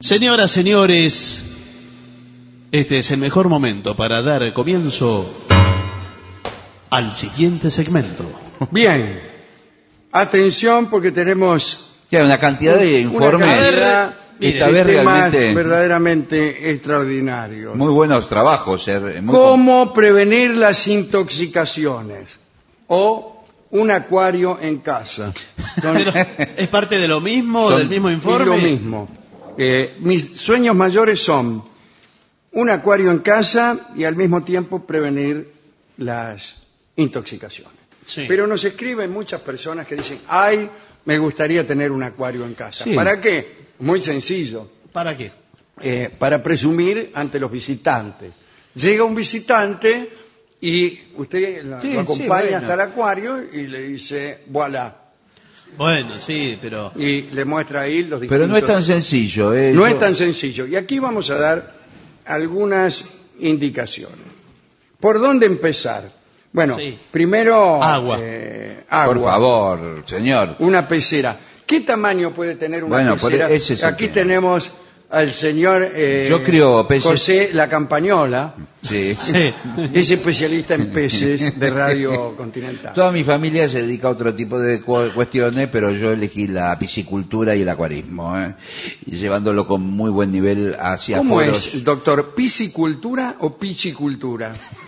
Señoras, señores, este es el mejor momento para dar comienzo al siguiente segmento. Bien, atención porque tenemos Una cantidad de informes. Esta vez realmente verdaderamente extraordinarios. muy buenos trabajos. ¿Cómo prevenir las intoxicaciones? O un acuario en casa. ¿Es parte de lo mismo, del mismo informe? Es lo mismo. Mis sueños mayores son un acuario en casa y al mismo tiempo prevenir las intoxicaciones. Sí. Pero nos escriben muchas personas que dicen, ay, me gustaría tener un acuario en casa. Sí. ¿Para qué? Muy sencillo. ¿Para qué? Para presumir ante los visitantes. Llega un visitante y usted lo acompaña hasta el acuario y le dice, voilà. Bueno, sí, pero... Y le muestra ahí los distintos... Pero no es tan sencillo. No es tan sencillo. Y aquí vamos a dar algunas indicaciones. ¿Por dónde empezar? Bueno, Sí. primero... Agua. Agua. Por favor, señor. Una pecera. ¿Qué tamaño puede tener una Bueno, pecera? ese es el Aquí tema. tenemos al señor Yo crío peces. José La Campañola, Sí. Sí. es especialista en peces de Radio Continental. Toda mi familia se dedica a otro tipo de cuestiones, pero yo elegí la piscicultura y el acuarismo, y llevándolo con muy buen nivel hacia ¿Cómo foros. es, doctor? ¿Piscicultura o pichicultura?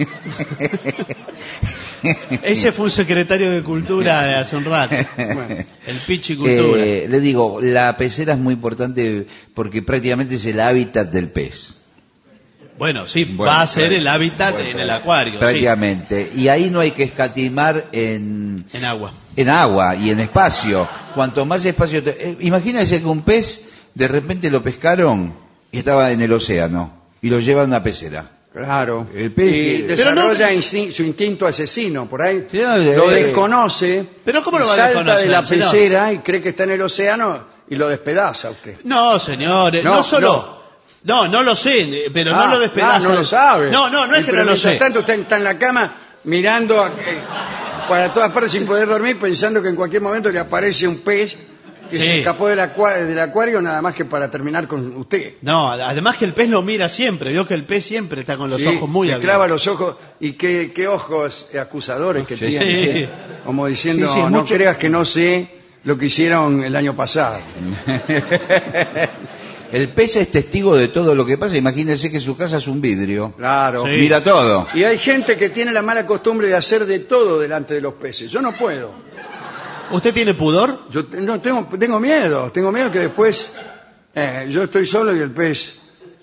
Ese fue un secretario de Cultura de hace un rato. Bueno, El Pichicultura. Le digo, la pecera es muy importante porque prácticamente es el hábitat del pez. Bueno, sí, Bueno, va a ser claro. el hábitat Bueno, en el acuario. Prácticamente. Y ahí no hay que escatimar Sí, en agua. en agua y en espacio. Cuanto más espacio... imagínense que un pez, de repente lo pescaron y estaba en el océano y lo llevan a una pecera. claro. El pez Y que- desarrolla su instinto asesino, por ahí. Sí, no, Lo desconoce. Pero ¿cómo lo va a salta desconocer, de la señor? pecera y cree que está en el océano y lo despedaza usted. No, señores, no, solo... No, no lo sé, pero no lo despedaza. no lo sabe. No, no es que Pero no lo mientras sé. tanto usted está en la cama mirando para todas partes sin poder dormir, pensando que en cualquier momento le aparece un pez que Sí. se escapó del acuario nada más que para terminar con usted. No, además que el pez lo mira siempre. Vio que el pez siempre está con los Sí, ojos muy le abiertos. clava los ojos y qué ojos acusadores que Sí. tiene. Sí. Como diciendo, Sí, sí, no mucho- creas que no sé lo que hicieron el año pasado. El pez es testigo de todo lo que pasa. Imagínense que su casa es un vidrio. Claro. Sí. Mira todo. Y hay gente que tiene la mala costumbre de hacer de todo delante de los peces. Yo no puedo. ¿Usted tiene pudor? Yo no tengo miedo que después yo estoy solo y el pez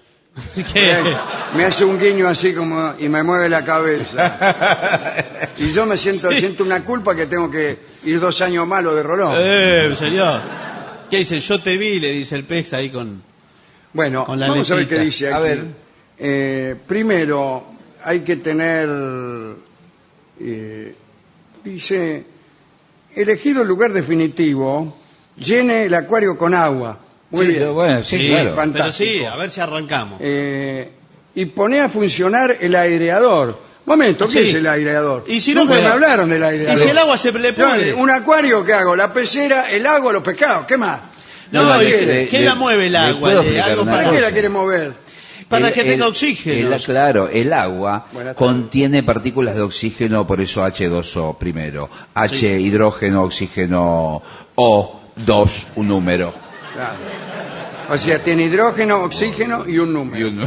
me hace un guiño así como y me mueve la cabeza. Y yo me siento una culpa que tengo que ir 2 años malo de Rolón. Señor. ¿Qué dice? Yo te vi, le dice el pez ahí con... Bueno, con la vamos a ver lepita. qué dice aquí. A ver. Primero, hay que tener... dice, elegido el lugar definitivo, llene el acuario con agua. Muy Sí, bien. bueno, sí, claro. fantástico. Pero sí, a ver si arrancamos. Y pone a funcionar el aireador. Momento, ¿qué Sí. es el aireador? Y si no, Nunca pero- me hablaron del aireador. Y si el agua se le pudre. Un acuario, ¿qué hago? La pecera, el agua, los pescados, ¿qué más? No, ¿Qué ¿y quiere? ¿quién la mueve el le agua? puedo explicar Algo una ¿Para para, qué cosa. la quiere mover? para que tenga oxígeno. Claro, el agua Buenas tardes. contiene partículas de oxígeno, por eso H2O primero. H, Sí. hidrógeno, oxígeno, O2, un número. Claro. O sea, tiene hidrógeno, oxígeno y un número. Y un-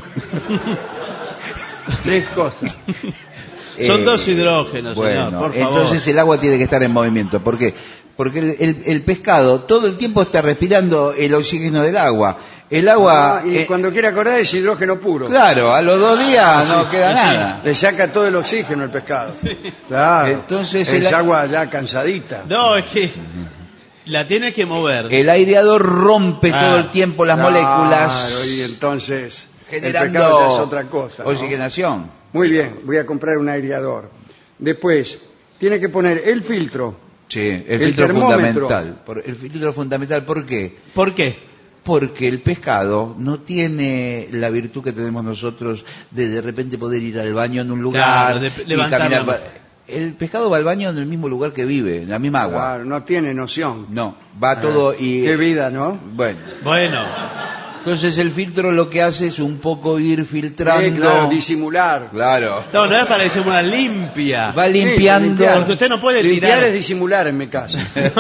3 cosas. Son 2 hidrógenos, bueno, señor, por favor. entonces el agua tiene que estar en movimiento. ¿Por qué? Porque el pescado todo el tiempo está respirando el oxígeno del agua. El agua... Y cuando quiere acordar es hidrógeno puro. Claro, a los 2 días no queda nada. Le saca todo el oxígeno el pescado. Claro. Entonces es el- agua ya cansadita. No, es que la tiene que mover. El aireador rompe todo el tiempo las Claro, moléculas, y entonces el generando pescado ya es otra cosa. ¿no? oxigenación. Muy bien, voy a comprar un aireador. Después, tiene que poner el filtro. Sí, el El filtro termómetro. fundamental. El filtro fundamental, ¿por qué? ¿Por qué? Porque el pescado no tiene la virtud que tenemos nosotros de repente poder ir al baño en un lugar Claro, de y levantar la caminar. mano. El pescado va al baño en el mismo lugar que vive, en la misma agua. Claro, no tiene noción. No, va todo y... Qué vida, ¿no? Bueno, Bueno, Entonces el filtro lo que hace es un poco ir filtrando. Claro, disimular. Claro. No, no es para disimular, limpia. Va limpiando. limpiar. Porque usted no puede Limpiar tirar. es disimular en mi caso.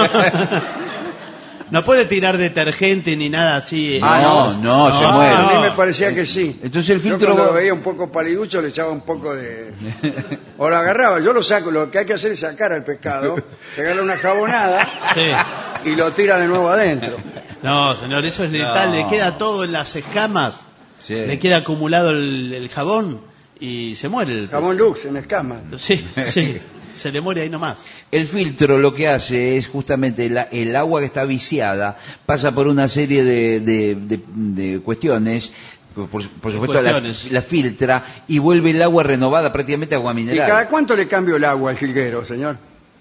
No puede tirar detergente ni nada así. No, se muere. A mí me parecía que sí. Entonces el filtro Yo cuando va- lo veía un poco paliducho le echaba un poco de... O lo agarraba, yo lo saco, lo que hay que hacer es sacar al pescado, pegarle una jabonada Sí. y lo tira de nuevo adentro. No, señor, eso es letal. No. Le queda todo en las escamas. Sí. Le queda acumulado el jabón y se muere el pez. Jabón Lux en escamas. Sí, sí. Se le muere ahí nomás. El filtro lo que hace es justamente el agua que está viciada, pasa por una serie de cuestiones, por supuesto Cuestiones. la filtra y vuelve el agua renovada, prácticamente agua ¿Y mineral. cada cuánto le cambio el agua al jilguero, señor?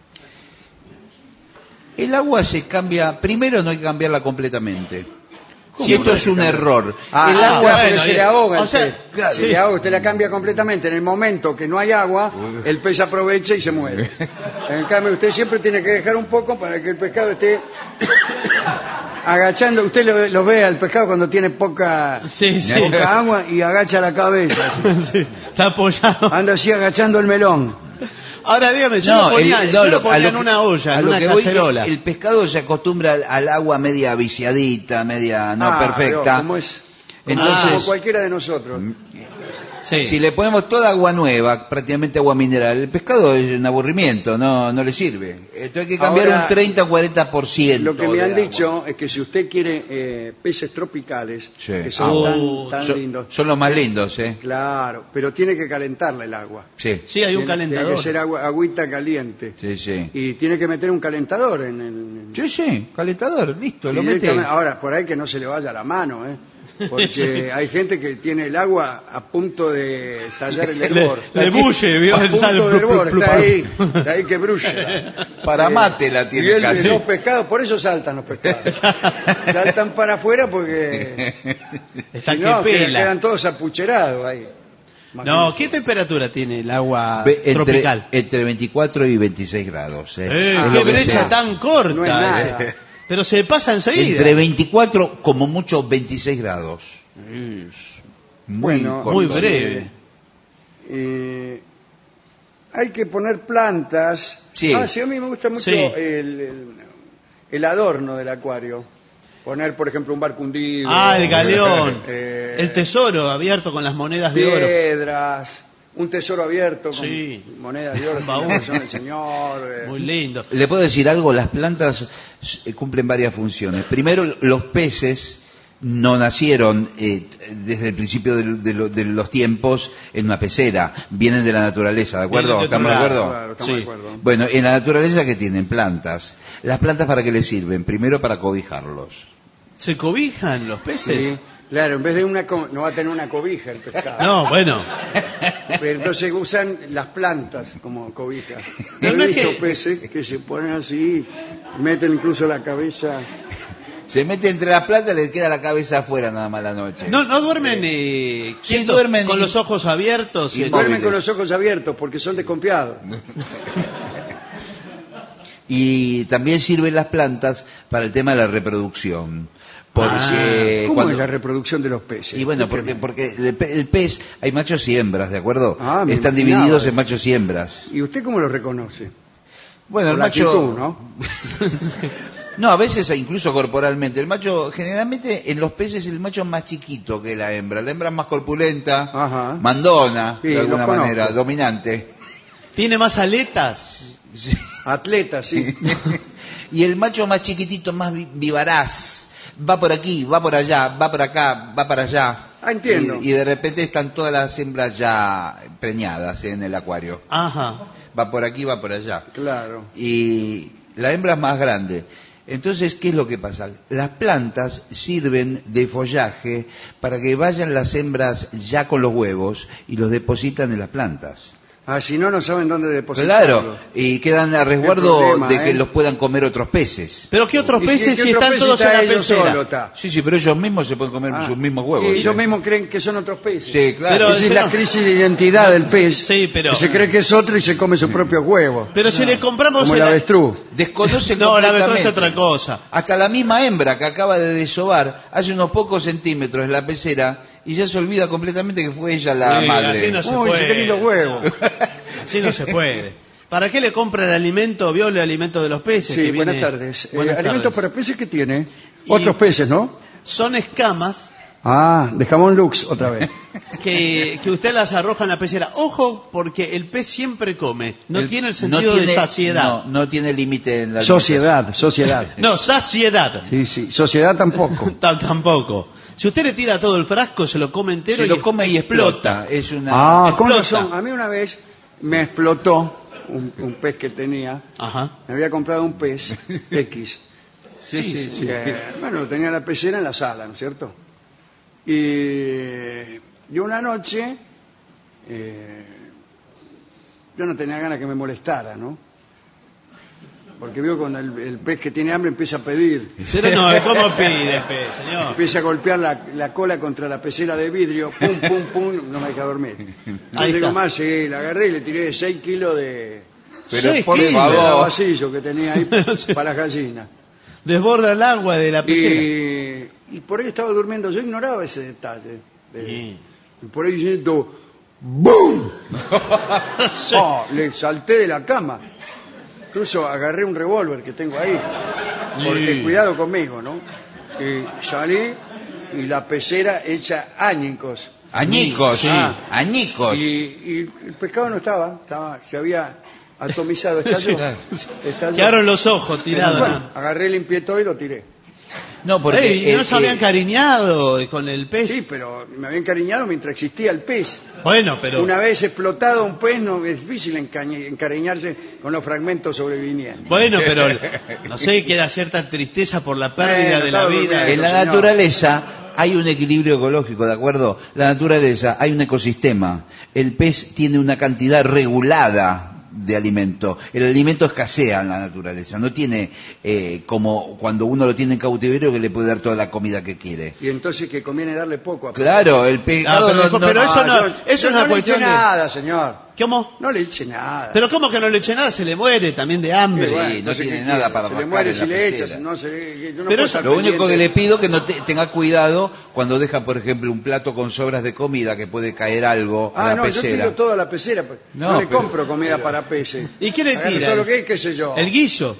El agua se cambia, primero no hay que cambiarla completamente. ¿Cómo Si esto no es hay que un cambiarla? error, El el agua, agua... pero bueno, se bien. le ahoga. O sea, el pez. claro. Se le ahoga, usted la cambia completamente. En el momento que no hay agua, el pez aprovecha y se muere. En cambio, usted siempre tiene que dejar un poco para que el pescado esté agachando. Usted lo ve al pescado cuando tiene poca Sí, sí. poca agua y agacha la cabeza. Sí, está apoyado. Anda así agachando el melón. Ahora dígame, yo lo ponía, yo lo ponía en una olla, a en lo una que voy que cacerola. el pescado se acostumbra al agua media viciadita, media no perfecta. ¿Cómo es? Entonces, Como cualquiera de nosotros. Sí. si le ponemos toda agua nueva, prácticamente agua mineral, el pescado es un aburrimiento, no le sirve. Entonces hay que cambiar Ahora, un 30 o 40%. Lo que me han del agua. dicho es que si usted quiere peces tropicales, Sí. que son tan Son- lindos, Son los más lindos, ¿eh? claro, pero tiene que calentarle el agua. Sí, Sí, hay un Tiene calentador. que ser agüita caliente. sí, sí. Y tiene que meter un calentador en el... Sí, calentador, listo, lo mete. directamente. Ahora, por ahí que no se le vaya la mano, ¿eh? Porque Sí. hay gente que tiene el agua a punto de estallar el hervor. Le bulle, vio, A sale punto de hervor, plup, está plup, ahí, ahí que brulle. Para mate la Y tiene casi. los pescados, por eso saltan los pescados. Saltan para afuera porque Está si que no, pela. quedan todos apucherados ahí. No, Imagínense. ¿qué temperatura tiene el agua Entre, tropical? entre 24 y 26 grados. Es ¡Qué lo que brecha sea. tan corta! No es nada. Pero se pasa enseguida. Entre 24, como mucho 26 grados. Muy Bueno, corto. Muy breve. Hay que poner plantas. Sí. Sí, a mí me gusta mucho Sí. el adorno del acuario. Poner, por ejemplo, un barco hundido. Ah, el galeón. El El tesoro abierto con las monedas de oro. piedras, un tesoro abierto con Sí. monedas de oro, Un baúl. que son el señor. Muy lindo. Le puedo decir algo, las plantas cumplen varias funciones. Primero, los peces no nacieron desde el principio de los tiempos en una pecera, vienen de la naturaleza, ¿de acuerdo? Vienen de otro ¿Estamos de lado, acuerdo? Claro, estamos Sí. de acuerdo. Bueno, en la naturaleza que tienen plantas. ¿Las plantas para qué les sirven? Primero para cobijarlos. ¿Se cobijan los peces? Sí. Claro, en vez de no va a tener una cobija el pescado. No, bueno. Pero entonces usan las plantas como cobija. Pero He no es visto que- peces que se ponen así, meten incluso la cabeza. Se mete entre las plantas y le queda la cabeza afuera nada más la noche. No duermen quietos, duermen con y- los ojos abiertos. y en- móviles. Duermen con los ojos abiertos porque son desconfiados. Y también sirven las plantas para el tema de la reproducción. Porque ¿Cómo cuando- es la reproducción de los peces? Y bueno, porque el pez, hay machos y hembras, ¿de acuerdo? Ah, me Están imaginaba. divididos en machos y hembras. ¿Y usted cómo lo reconoce? Bueno, el Por la macho... actitud, ¿no? No, a veces incluso corporalmente. El macho, generalmente en los peces el macho es más chiquito que la hembra. La hembra es más corpulenta, Ajá. mandona, Sí, de los alguna conozco. manera, dominante. Tiene más aletas. Atleta, sí. Y el macho más chiquitito, más vivaraz. Va por aquí, va por allá, va por acá, va para allá. Ah, entiendo. Y de repente están todas las hembras ya preñadas en el acuario. Ajá. Va por aquí, va por allá. Claro. Y la hembra es más grande. Entonces, ¿qué es lo que pasa? Las plantas sirven de follaje para que vayan las hembras ya con los huevos y los depositan en las plantas. Si no, no saben dónde depositarlo. Claro, y quedan a resguardo problema, de que los puedan comer otros peces. ¿Pero qué otros ¿Y peces qué si otro están pez todos está en la ellos pecera? solo, está? Sí, pero ellos mismos se pueden comer sus mismos huevos. Y ¿sí? ellos mismos creen que son otros peces. Sí, claro. Pero Esa es eso la no. crisis de identidad del pez. Sí, pero- Que se cree que es otro y se come sus propios huevos. Pero si le compramos Como el el- avestruz. Desconocen No, la completamente. avestruz es otra cosa. Hasta la misma hembra que acaba de desovar hace unos pocos centímetros en la pecera y ya se olvida completamente que fue ella la Sí, madre. así no se Uy, puede. qué lindo huevo. Así no se puede. ¿Para qué le compra el alimento, vio el alimento de los peces? Sí, que viene- buenas tardes. Buenas Alimentos tardes. para peces que tiene. Y- Otros peces, ¿no? Son escamas De jamón Lux otra vez. que usted las arroja en la pecera. Ojo, porque el pez siempre come. No tiene el sentido no de tiene- saciedad. No tiene límite en la Sociedad. No, saciedad. Sí. Sociedad tampoco. Tampoco. Si usted le tira todo el frasco, se lo come entero Se lo come y explota. Es una... Con Explota. razón. A mí una vez me explotó un pez que tenía. Ajá. Me había comprado un pez X. Sí. Bueno, lo tenía en la pecera en la sala, ¿no es cierto? Y una noche yo no tenía ganas que me molestara, ¿no? Porque veo cuando el pez que tiene hambre empieza a pedir, Pero no, ¿cómo pide pez, señor? empieza a golpear la cola contra la pecera de vidrio, pum, pum, pum, no me deja dormir. No Ahí digo está. más, sí, la agarré y le tiré 6 kilos de Pero 6 por kilos. favor. vacío que tenía ahí Sí. para las gallinas. Desborda el agua de la pecera. Y por ahí estaba durmiendo, yo ignoraba ese detalle. Sí. Y por ahí siento ¡BOOM! Sí. Le salté de la cama. Incluso agarré un revólver que tengo ahí. Porque Sí. cuidado conmigo, ¿no? Y salí y la pecera hecha añicos. Añicos, Sí. añicos. Y el pescado no estaba, se había atomizado, estalló. Estalló. Quedaron los ojos tirados. Bueno, agarré, limpié todo y lo tiré. No, porque... Ey, ¿y no se habían encariñado con el pez? Sí, pero me había encariñado mientras existía el pez. Bueno, pero... Una vez explotado un pez, no es difícil encariñarse con los fragmentos sobrevivientes. Bueno, pero no sé, queda cierta tristeza por la pérdida Bueno, de la estaba vida. durmiendo. En la señor. naturaleza hay un equilibrio ecológico, ¿de acuerdo? La naturaleza, hay un ecosistema. El pez tiene una cantidad regulada de alimento. El alimento escasea en la naturaleza. No tiene como cuando uno lo tiene en cautiverio que le puede dar toda la comida que quiere. Y entonces que conviene darle poco a Claro, el pescado pero eso no- eso es una no cuestión le de- eche nada, señor. ¿Cómo? No le eche nada. Pero ¿cómo que no le eche nada? Se le muere también de hambre. Sí, Bueno, no sé tiene qué nada quiere. para Se le rascar muere en si la le pecera. echas, no sé. Yo no Pero puedo eso- estar Lo único que pendiente. le pido que no tenga cuidado cuando deja, por ejemplo, un plato con sobras de comida que puede caer algo a la No, yo pecera. tiro toda la pecera. Pues. No, No, le pero- compro comida para peces. ¿Y qué le Agarro tira? todo lo que hay, qué sé yo. El guiso.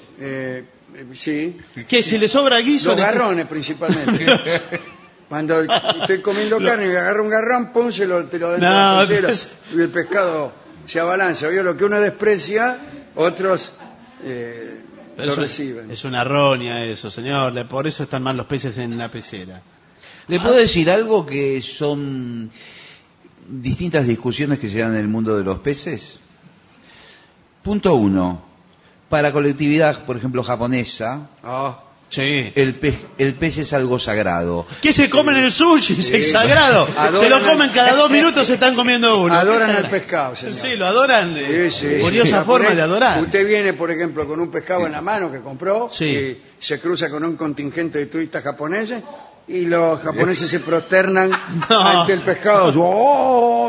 Sí. ¿Qué? Si le sobra guiso... Los le- garrones principalmente. Cuando estoy comiendo carne y me agarro un garrón, pum, te lo dentro de la No, pecera, pues- y el pescado se abalanza. ¿Vio? Lo que uno desprecia, otros Pero lo eso reciben. es una roña eso, señor. Por eso están mal los peces en la pecera. ¿Le puedo decir algo que son distintas discusiones que se dan en el mundo de los peces? Punto 1. Para colectividad, por ejemplo, japonesa, Sí. el pez es algo sagrado. ¿Qué se comen el sushi? Es sagrado. Adoran Se lo al- comen cada 2 minutos, se están comiendo uno. Adoran ¿Qué al será? pescado, señor. Sí, lo adoran. Sí, sí. Curiosa Sí. forma de adorar. Usted viene, por ejemplo, con un pescado en la mano que compró, Sí. y se cruza con un contingente de turistas japoneses, y los japoneses se prosternan No. ante el pescado. ¡Oh!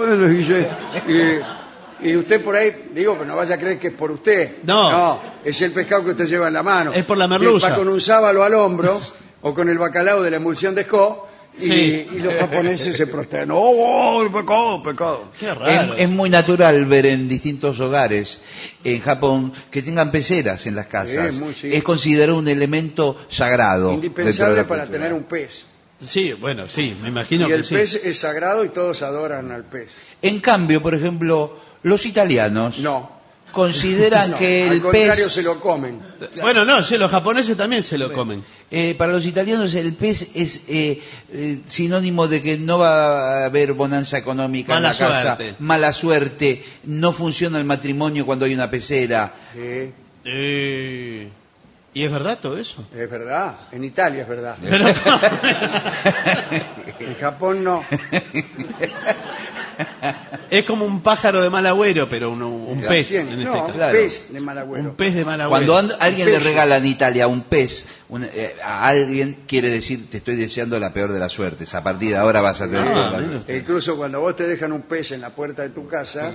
Y usted por ahí, digo, pero no vaya a creer que es por usted. No. Es el pescado que usted lleva en la mano. Es por la Que merluza. va con un sábalo al hombro, o con el bacalao de la emulsión de Scott, Sí. y los japoneses se prosternan. ¡Oh, el pescado, pescado! Qué raro. Es muy natural ver en distintos hogares en Japón que tengan peceras en las casas. Sí. Es considerado un elemento sagrado. dentro de Indispensable la para cultura. tener un pez. Sí, bueno, sí, me imagino Y que el sí. pez es sagrado y todos adoran al pez. En cambio, por ejemplo, los italianos No. consideran No, que al el contrario pez... se lo comen. Bueno, no, sí, los japoneses también se lo comen. Para los italianos el pez es sinónimo de que no va a haber bonanza económica Mala en la casa, suerte. mala suerte, no funciona el matrimonio cuando hay una pecera. Sí, ¿Y es verdad todo eso? es verdad. En Italia es verdad. Pero, En Japón no. Es como un pájaro de mal agüero, pero un pez. ¿Quién? En No, este un caso. Claro. pez de mal agüero. Un pez de mal agüero. Cuando alguien Un le pez. regala en Italia un pez, a alguien quiere decir, te estoy deseando la peor de las suertes. A partir de ahora vas a tener... mire usted. Incluso cuando vos te dejan un pez en la puerta de tu casa,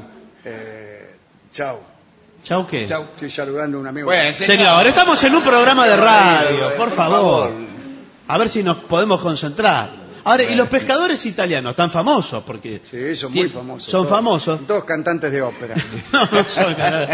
chao. ¿Chau qué? Chau. Estoy saludando a un amigo. Bueno, Señor, estamos en un programa de radio, por favor. A ver si nos podemos concentrar. Ahora, ¿y los pescadores italianos tan famosos? Porque Sí, son muy famosos. Son todos. famosos. Todos cantantes de ópera. No, no son canales.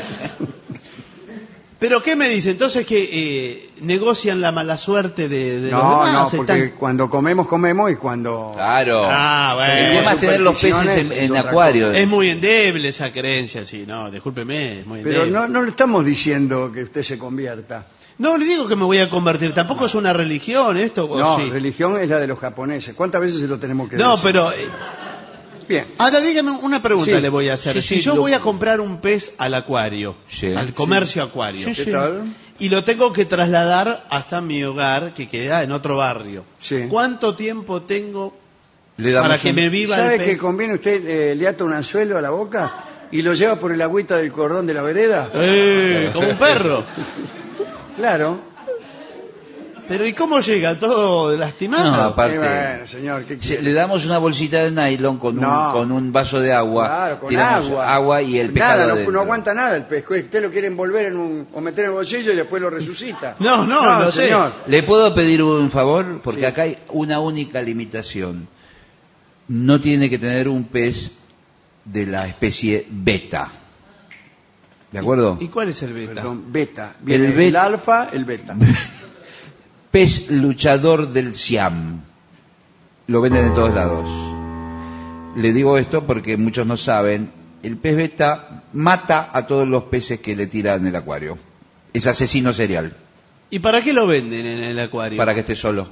Pero ¿qué me dice? Entonces que negocian la mala suerte de los No, demás. no, porque cuando comemos y cuando... Claro. Ah, bueno. El tema es tener los peces Supersticiones en es otra acuario. Es muy endeble esa creencia, sí, no, discúlpeme, es muy Pero endeble. no le estamos diciendo que usted se convierta. No, le digo que me voy a convertir, tampoco es una religión esto, ¿o No, sí? religión es la de los japoneses. ¿Cuántas veces se lo tenemos que No, decir? pero... Bien. ahora dígame una pregunta Sí. le voy a hacer. Sí, Si sí, yo lo- voy a comprar un pez al acuario, Sí. al comercio acuario, ¿Qué tal? y lo tengo que trasladar hasta mi hogar, que queda en otro barrio, Sí. ¿cuánto tiempo tengo Le damos para que un- me viva ¿Sabe el que pez? conviene usted le ata un anzuelo a la boca y lo lleva por el agüita del cordón de la vereda? Como un perro. Claro. Pero ¿y cómo llega? ¿Todo lastimado? No, aparte... Bueno, señor, ¿qué quiere? Le damos una bolsita de nylon con, No. con un vaso de agua. Claro, con Tiramos agua. y el Nada, pescado no adentro. aguanta nada el pez. Usted lo quiere envolver o meter en el bolsillo y después lo resucita. No sé. señor. ¿Le puedo pedir un favor? Porque Sí. acá hay una única limitación. No tiene que tener un pez de la especie beta. ¿De acuerdo? ¿Y cuál es el beta? Perdón, beta. Viene El el, beta- alfa, el beta. Pez luchador del Siam. Lo venden en todos lados. Le digo esto porque muchos no saben. El pez beta mata a todos los peces que le tiran en el acuario. Es asesino serial. ¿Y para qué lo venden en el acuario? Para que esté solo.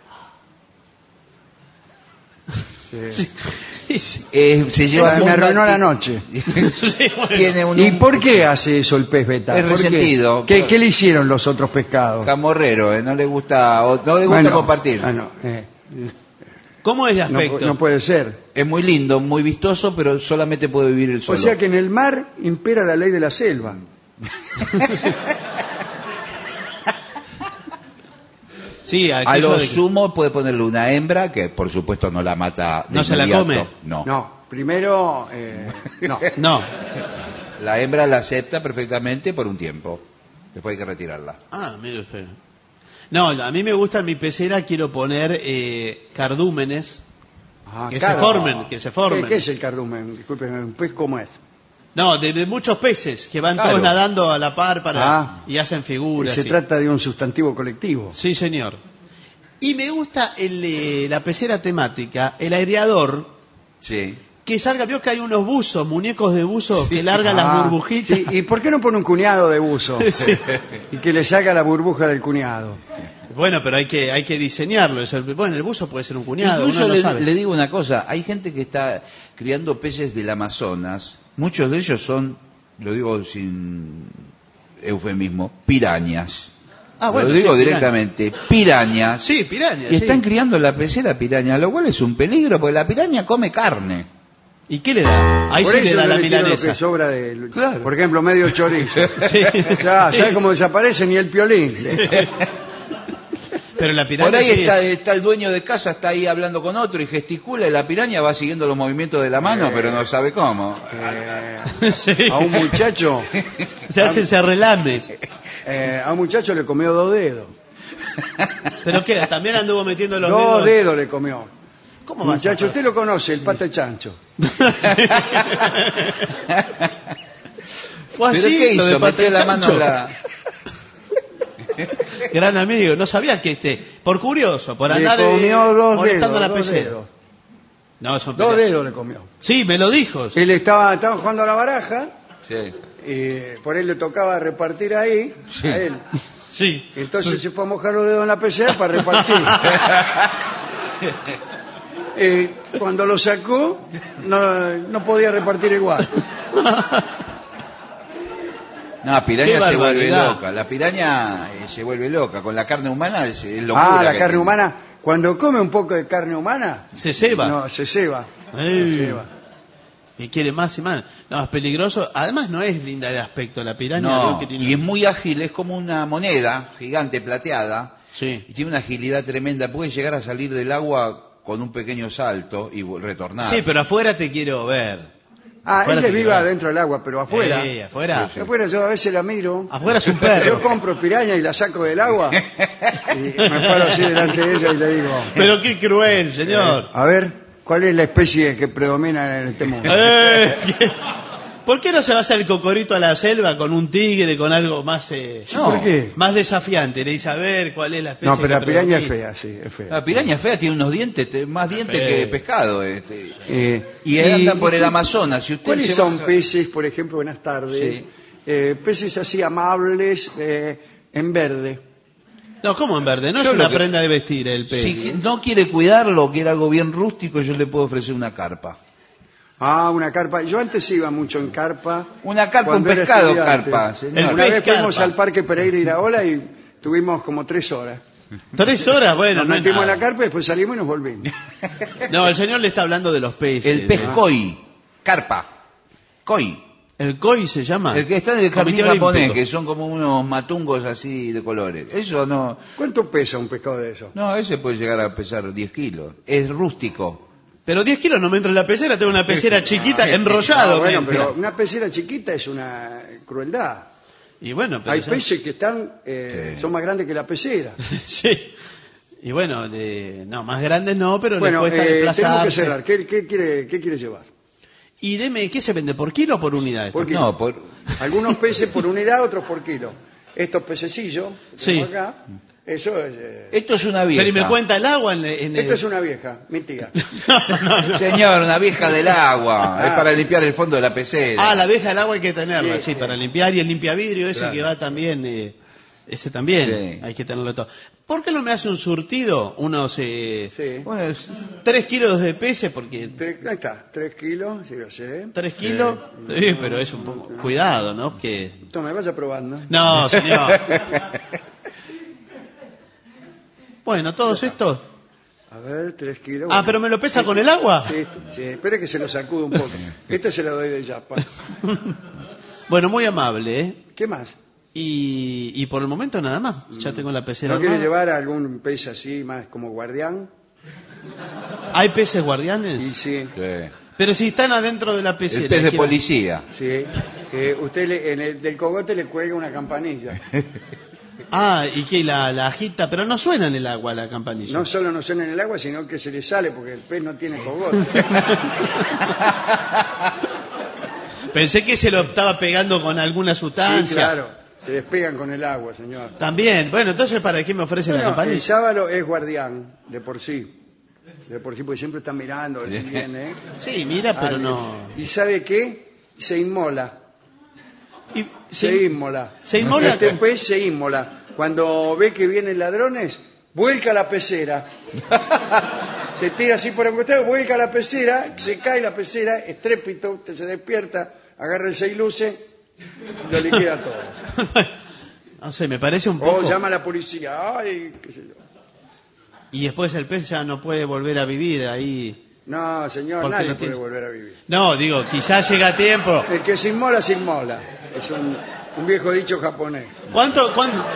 Se lleva Se me muy arruinó mal- la noche. Sí, bueno. Tiene un, ¿Y por qué hace eso el pez beta? Es ¿Por qué? resentido. ¿Qué le hicieron los otros pescados? camorrero, no le gusta, no le gusta Bueno, compartir. ¿Cómo es de no, aspecto? no puede ser. Es muy lindo, muy vistoso, pero solamente puede vivir el solo. O sea que en el mar impera la ley de la selva. Sí, a aquello lo de que- sumo puede ponerle una hembra, que por supuesto no la mata de ¿No se la inmediato. come? No. No, primero, no. No. La hembra la acepta perfectamente por un tiempo. Después hay que retirarla. Ah, mire usted. No, a mí me gusta en mi pecera, quiero poner cardúmenes Ah, que claro. se formen, que se formen. ¿Qué es el cardumen? Discúlpeme, ¿un pez cómo es? No, de muchos peces que van Claro. todos nadando a la par Ah. y hacen figuras. Se sí. trata de un sustantivo colectivo. Sí, señor. Y me gusta la pecera temática, el aireador, Sí. que salga, vio que hay unos buzos, muñecos de buzo que largan Ah, las burbujitas. sí, ¿y por qué no pone un cuñado de buzo? Sí. Y que le saca la burbuja del cuñado. Bueno, pero hay que diseñarlo. Bueno, el buzo puede ser un cuñado, Incluso uno no sabe. le digo una cosa, hay gente que está criando peces del Amazonas, muchos de ellos son, lo digo sin eufemismo, pirañas. Ah, bueno, lo digo sí, directamente, pirañas. Sí, piraña. Y sí. están criando la pecera piraña, lo cual es un peligro, porque la piraña come carne. ¿Y qué le da? Ahí Por sí le eso da yo la le tiro lo milanesa. que sobra de, Claro. por ejemplo, medio chorizo. Sí. Ya, ¿sabe cómo desaparece? Ni el piolín. Pero la piraña Por ahí sí está el dueño de casa, está ahí hablando con otro y gesticula, y la piraña va siguiendo los movimientos de la mano, pero no sabe cómo. Sí. A un muchacho, se relame. a un muchacho le comió 2 dedos. ¿Pero qué? También anduvo metiendo los 2 dedos. dedos le comió. ¿Cómo va a Muchacho, ser? usted lo conoce, el pata de chancho. Fue así. ¿Pero qué lo de hizo? Pata Metió de la mano Chancho. en la... Gran amigo, no sabía que por curioso, por Le andar comió 2 molestando dedos. a la 2 pecera. dedos. No, son 2 pirañas. dedos le comió. Sí, me lo dijo. Él estaba jugando a la baraja, Sí. y por él le tocaba repartir ahí, Sí. a él. Sí. Entonces se fue a mojar los dedos en la pecera para repartir. Cuando lo sacó, no podía repartir igual. No, la Qué piraña se vuelve barbaridad. loca. La piraña se vuelve loca. Con la carne humana es locura. Ah, la que carne tiene. humana. Cuando come un poco de carne humana, Se ceba. no, se ceba. Ey. Se ceba. que quiere más y más. No, es peligroso. Además no es linda de aspecto la piraña. No, que tiene... y es muy ágil, es como una moneda gigante plateada. Sí. Y tiene una agilidad tremenda, puede llegar a salir del agua con un pequeño salto y retornar. Sí, pero afuera te quiero ver. Ella es viva dentro del agua, pero afuera. Sí, afuera. Sí, sí. Afuera yo a veces la miro. Afuera es un perro. Yo compro piraña y la saco del agua. Y me paro así delante de ella y le digo... Pero qué cruel, señor. A ver, ¿cuál es la especie que predomina en este mundo? ¿Por qué no se va a hacer el cocorito a la selva con un tigre, con algo más ¿Por qué? más desafiante? Le dice, a ver cuál es la especie. No, pero la que piraña es predomina. fea, sí, es fea. La piraña fea tiene unos dientes, más dientes Fea. que pescado. Y andan por el Amazonas. Si usted ¿Cuáles se son baja- peces, por ejemplo, buenas tardes? Sí. Peces así amables, en verde. No, ¿cómo en verde? No Yo es una lo que- prenda de vestir el pez. Si no quiere cuidarlo, quiere algo bien rústico, yo le puedo ofrecer una carpa. Una carpa. Yo antes iba mucho en carpa. Una carpa, un cuando era pescado, estudiante. carpa. señor. El Una pez vez fuimos carpa. al Parque Pereira Iraola y tuvimos como 3 horas. 3 horas, bueno, Nos no es metimos en nada. la carpa y después salimos y nos volvimos. No, el señor le está hablando de los peces. El pez koi, carpa, koi. ¿El koi se llama? El que está en el jardín Comité japonés, Olímpico. que son como unos matungos así de colores. Eso no, ¿Cuánto pesa un pescado de eso? no, ese puede llegar a pesar 10 kilos. Es rústico. Pero 10 kilos no me entra en la pecera, tengo una pecera chiquita enrollado. Bueno, me pero entra. una pecera chiquita es una crueldad. Y bueno, pero Hay ya- peces que están Sí. son más grandes que la pecera. Sí. Y bueno, no, más grandes no, pero Bueno, les cuesta tenemos que desplazarse. cerrar. ¿Qué quiere llevar? Y deme, ¿qué se vende? ¿Por kilo o por unidad? esto? Por kilo. No, por, Algunos peces por unidad, otros por kilo. Estos pececillos que Sí. tenemos acá, eso es... esto es una vieja. Pero y me cuenta el agua en el... Esto es una vieja, mi tía. No. Señor, una vieja del agua. Ah. Es para limpiar el fondo de la pecera. Ah, la vieja del agua hay que tenerla, Sí, sí, sí. para limpiar. Y el limpiavidrio ese Claro. que va también, ese también, Sí. hay que tenerlo todo. ¿Por qué no me hace un surtido? Unos Sí. Bueno, es- 3 kilos de peces, porque Ahí está, 3 kilos, sí, yo sé. 3 kilos, sí, pero es un poco... Cuidado, ¿no? Que... Tome, vaya probando. No, señor. Bueno, todos estos... A ver, 3 kilos. Ah, pero ¿me lo pesa con el agua? Sí, sí, espere que se lo sacude un poco. Este se lo doy de yapa. Bueno, muy amable, ¿eh? ¿Qué más? Y por el momento nada más. Ya tengo la pecera ¿No quiere armada. llevar algún pez así, más como guardián? ¿Hay peces Y guardianes? sí, sí. Pero si están adentro de la pecera. El pez de ¿quién va? policía. sí. Usted del cogote le cuelga una campanilla. Ah, y que la agita, pero no suena en el agua la campanilla. No solo no suena en el agua, sino que se le sale porque el pez no tiene cogote. Pensé que se lo estaba pegando con alguna Sí, sustancia. claro. Se despegan con el agua, señor. También. Bueno, entonces, ¿para qué me ofrece la Bueno, campanilla? el sábalo es guardián, de por sí. De por sí, porque siempre está mirando, a ver si viene. Sí, mira, pero Alguien. no... ¿Y sabe qué? Se inmola. Y- Se inmola. ¿Se inmola? Este pez se inmola. Cuando ve que vienen ladrones, vuelca la pecera. Se tira así por el costado, vuelca la pecera, se cae la pecera, estrépito, usted se despierta, agarra el 6 luces, lo liquida todo. No sé, me parece un poco... O llama a la policía, ay, qué sé yo. Y después el pez ya no puede volver a vivir ahí. No, señor, Porque nadie no puede tiene- volver a vivir. No, digo, quizás llega tiempo. El que se inmola, se inmola. Es un viejo dicho japonés. ¿Cuánto?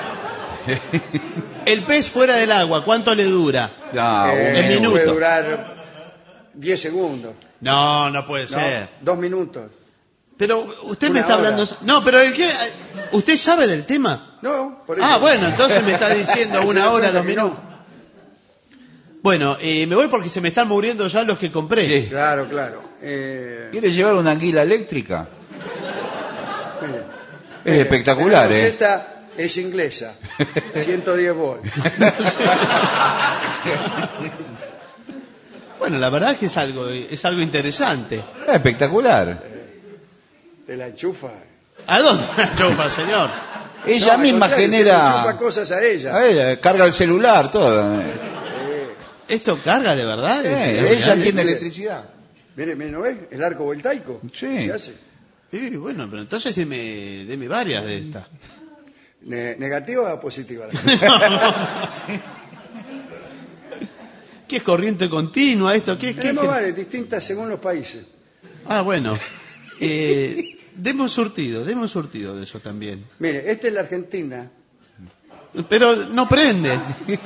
El pez fuera del agua, ¿cuánto le dura? No, el minuto. Puede durar 10 segundos, No, no puede ¿no? ser. 2 minutos. Pero usted me Una está hora. hablando... No, pero ¿el qué? ¿Usted sabe del tema? No, por eso. Ah, bueno, entonces me está diciendo Se una da hora, cuenta 2 que no. minutos. Bueno, me voy porque se me están muriendo ya los que compré. Sí. Claro, claro. ¿Quiere llevar una anguila eléctrica? Mire. Es espectacular, La ¿eh? receta es inglesa. 110 volts. Bueno, la verdad es que es algo interesante. Es espectacular. Te la enchufa. ¿A dónde la chupa, señor? Ella No, misma al contrario, genera... te enchufa cosas a ella. A ella, carga el celular, todo. ¿Esto carga de verdad? Ella tiene electricidad. Mire, ¿no ves? El arco voltaico. Sí. Se hace. Sí, bueno, pero entonces deme varias de estas. ¿Negativa o positiva? ¿Qué es corriente continua esto? ¿Qué Tenemos varias, distintas según los países. Ah, bueno. Demos surtido de eso también. Mire, esta es la Argentina. Pero no prende.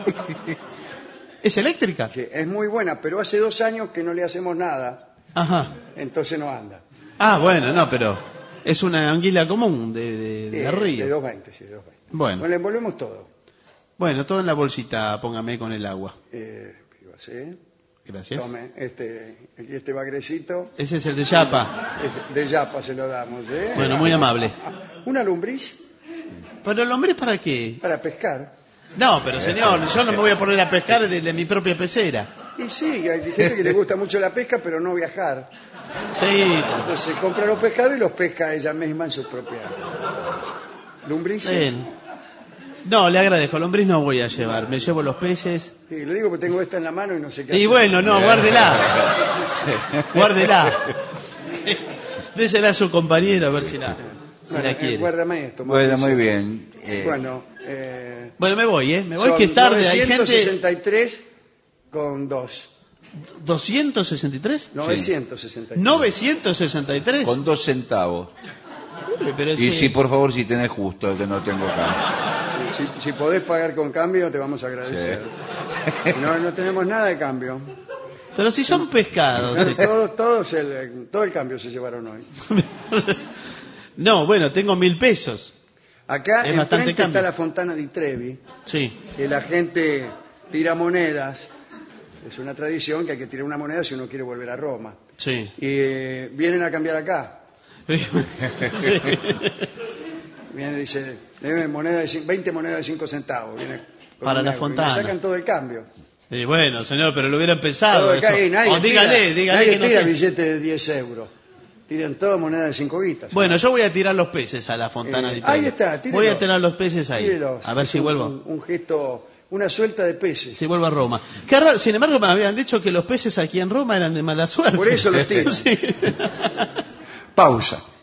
¿Es eléctrica? Sí, es muy buena, pero hace 2 años que no le hacemos nada, Ajá. entonces no anda. Ah, bueno, no, pero es una anguila común de De río. 220, sí, 220. Bueno, Le envolvemos todo. bueno, todo en la bolsita, póngame con el agua. ¿Sí? Gracias. Tome, este bagrecito, Ese es el de Yapa. de yapa se lo damos. Bueno, muy amable. Una lombriz ¿Pero el hombre para qué? para pescar. No, pero señor, yo no me voy a poner a pescar de mi propia pecera. Y sí, hay gente que le gusta mucho la pesca, pero no viajar. Sí, Entonces compra los pescados y los pesca ella misma en sus propias lombrices. bien. No, le agradezco, lombriz no voy a llevar, me llevo los peces. Sí, le digo que tengo esta en la mano y no sé qué Y hacer. bueno, no, guárdela. Guárdela. Désela a su compañero a ver si la Bueno, quiere. guárdame esto. Bueno, Mauricio. muy bien. Bueno, Bueno, me voy, me voy son que es tarde, hay gente... 963 con 2. ¿263? 963. 963. Con 2 centavos. Pero Y sí. sí, por favor, si tenés justo, que no tengo acá. Si podés pagar con cambio, te vamos a agradecer. No tenemos nada de cambio. Pero si son pescados. Todo el cambio se llevaron hoy. No, bueno, tengo 1.000 pesos. Acá Es bastante enfrente cambio. está la Fontana di Trevi, Sí. que la gente tira monedas. Es una tradición que hay que tirar una moneda si uno quiere volver a Roma. Sí. Y vienen a cambiar acá. Sí. Viene y dice, deme 20 monedas de 5 centavos. Viene con Para un la euro, y Fontana. le sacan todo el cambio. Y bueno, señor, pero lo hubieran pensado. Todo el Eso. y nadie O dígale nadie que no tira te- billetes de 10 euros. Tiran todas monedas de 5 guitas. Bueno, yo voy a tirar los peces a la Fontana di Trevi. ahí está, tírelos. Voy a tirar los peces ahí. Tírelos. A ver Es si vuelvo. Un gesto, una suelta de peces. Si vuelvo a Roma. Qué raro, sin embargo, me habían dicho que los peces aquí en Roma eran de mala suerte. Por eso los tiro. Sí. Pausa.